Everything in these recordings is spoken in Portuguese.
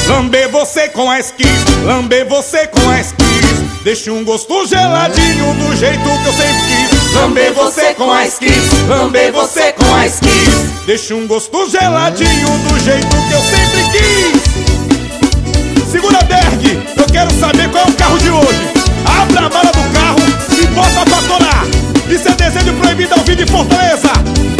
Lamber você com a esquiz, lamber você com a esquiz, deixa um gosto geladinho do jeito que eu sempre quis. Lamber você com a esquiz, lamber você com a esquiz, deixa um gosto geladinho do jeito que eu sempre quis. Segura Berg, eu quero saber qual é o carro de hoje. Abra a mala do carro e bota pra torar. Isso é desejo proibido ao vivo de Fortaleza.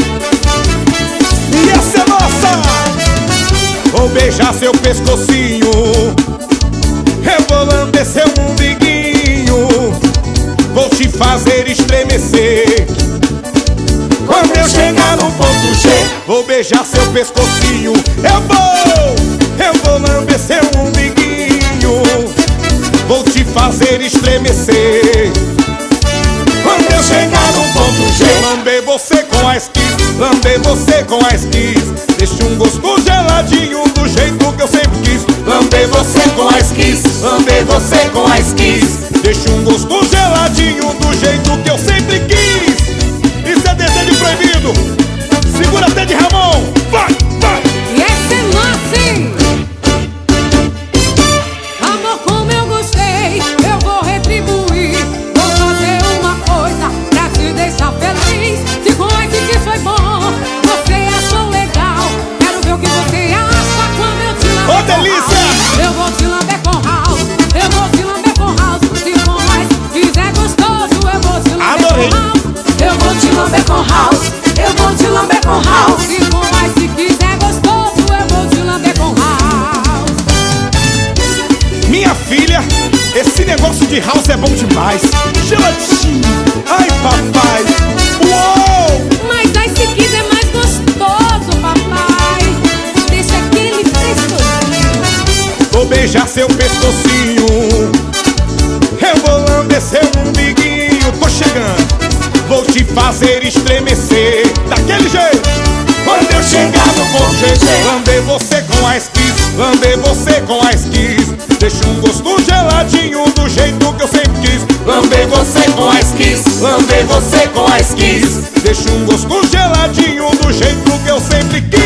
E essa é nossa. Vou beijar seu pescocinho, eu vou lamber seu umbiguinho, vou te fazer estremecer. Quando eu chegar no ponto G, vou beijar seu pescocinho, eu vou lamber seu umbiguinho, vou te fazer estremecer. Quando eu chegar no ponto G, lamber você com a esquiz, lamber você com a esquiz, deixa um gosto geladinho do jeito que eu sempre quis. Lamber você com a esquiz, lamber você com a esquiz, deixa um gosto geladinho do jeito que eu sempre quis. Isso é desejo proibido. Segura até de Ramon. Vai, vai. E essa é nossa, hein? Amor, como eu gostei, eu vou retribuir. Vou fazer uma coisa pra te deixar feliz. Se com esse que foi bom, você achou legal, quero ver o que você acha quando eu te lamber. Ô, delícia! Eu vou te lamber com house, eu vou te lamber com house. Se for mais, quiser gostoso, eu vou te lamber com house. Eu vou te lamber com house, eu vou te lamber com house. Se for mais, se quiser gostoso, eu vou te lamber com house. Minha filha, esse negócio de house é bom demais. Geladinho, ai papai. Uou! Mas aí se quiser mais gostoso, papai, deixa aquele frescozinho. Vou beijar seu pescocinho, eu vou lamber seu umbiguinho. Tô chegando, vou te fazer estremecer daquele jeito. Quando eu chegar no ponto G, lamber você com a esquiz, lamber você com a esquiz, deixa um gosto geladinho do jeito que eu sempre quis. Lamber você com a esquiz, lamber você com a esquiz, deixa um gosto geladinho do jeito que eu sempre quis.